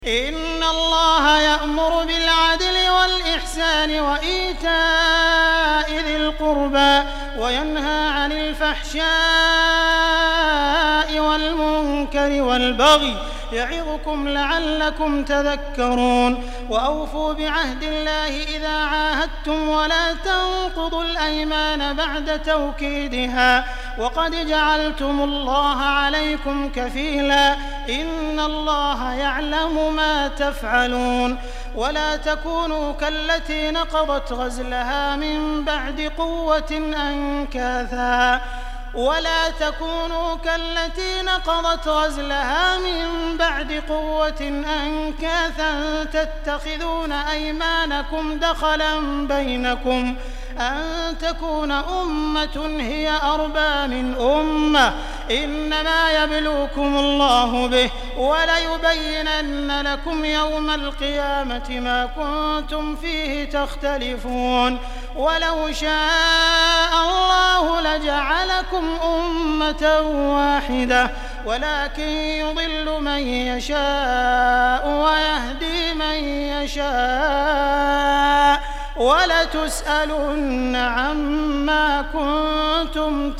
إن الله يأمر بالعدل والإحسان وإيتاء ذي القربى وينهى عن الفحشاء والمنكر والبغي يعظكم لعلكم تذكرون وأوفوا بعهد الله إذا عاهدتم ولا تنقضوا الأيمان بعد توكيدها وقد جعلتم الله عليكم كفيلا إن الله يعلم ما تفعلون ولا تكونوا كالتي نقضت غزلها من بعد قوة أنكاثا تتخذون أيمانكم دخلا بينكم أن تكون أمة هي أربى من أمة إنما يبلوكم الله به وليبينن لكم يوم القيامة ما كنتم فيه تختلفون ولو شاء الله لجعلكم أمة واحدة ولكن يضل من يشاء ويهدي من يشاء ولتسألن عما كنتم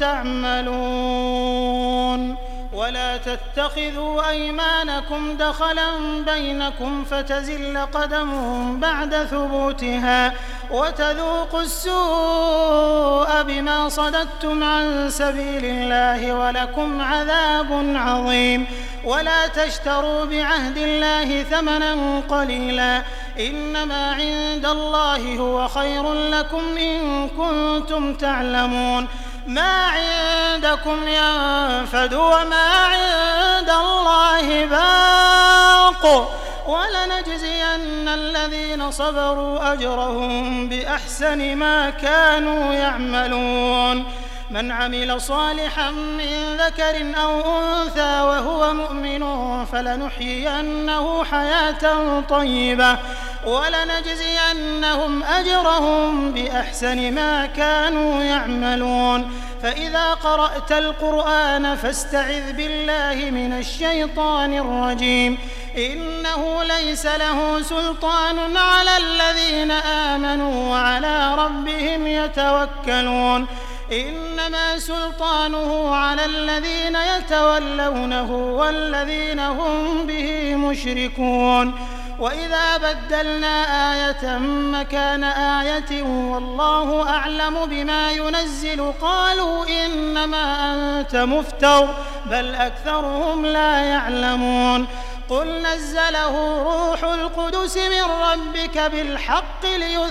تعملون ولا تتخذوا أيمانكم دخلا بينكم فتزل قدم بعد ثبوتها وتذوقوا السوء بما صددتم عن سبيل الله ولكم عذاب عظيم ولا تشتروا بعهد الله ثمنا قليلا إنما عند الله هو خير لكم إن كنتم تعلمون ما عندكم ينفد وما عند الله باق ولنجزين الذين صبروا أجرهم بأحسن ما كانوا يعملون من عمل صالحا من ذكر أو أنثى وهو مؤمن فلنحيينه حياة طيبة ولنجزينهم أجرهم بأحسن ما كانوا يعملون فإذا قرأت القرآن فاستعذ بالله من الشيطان الرجيم إنه ليس له سلطان على الذين آمنوا وعلى ربهم يتوكلون إنما سلطانه على الذين يتولونه والذين هم به مشركون وإذا بدلنا آية مكان آية والله أعلم بما ينزل قالوا إنما أنت مفتر بل أكثرهم لا يعلمون قل نزله روح القدس من ربك بالحق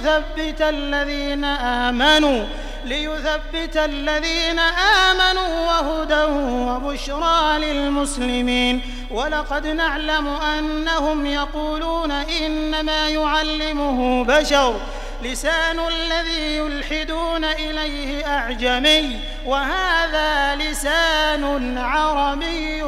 ليثبت الذين آمنوا وهدى وبشرى للمسلمين ولقد نعلم أنهم يقولون إنما يعلمه بشر لسان الذي يلحدون إليه أعجمي وهذا لسان عربي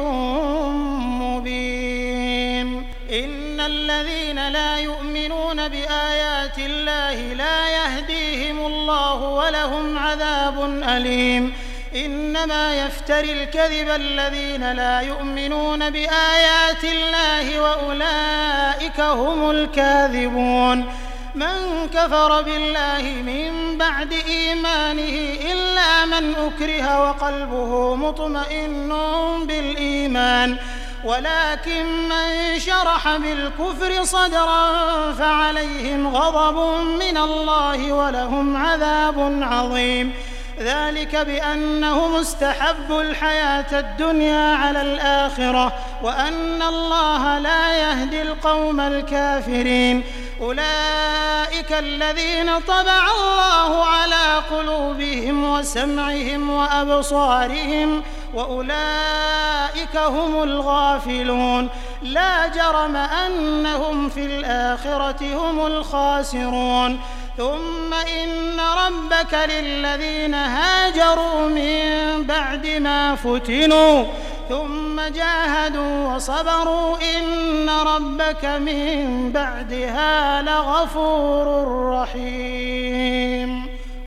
مبين إن الذين لا يؤمنون بآيات الله لا يهديهم الله ولهم عذاب أليم إنما يفتري الكذب الذين لا يؤمنون بآيات الله وأولئك هم الكاذبون من كفر بالله من بعد إيمانه إلا من أكره وقلبه مطمئن بالإيمان ولكن من شرح بالكفر صدرا فعليهم غضب من الله ولهم عذاب عظيم ذلك بأنهم استحبوا الحياة الدنيا على الآخرة وأن الله لا يهدي القوم الكافرين أولئك الذين طبع الله على قلوبهم وسمعهم وأبصارهم وأولئك هم الغافلون لا جرم أنهم في الآخرة هم الخاسرون ثم إن ربك للذين هاجروا من بعد ما فتنوا ثم جاهدوا وصبروا إن ربك من بعدها لغفور رحيم